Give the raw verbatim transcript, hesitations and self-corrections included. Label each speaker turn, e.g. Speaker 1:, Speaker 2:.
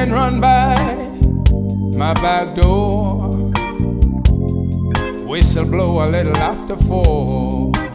Speaker 1: man run by my back door, whistle blow a little after four.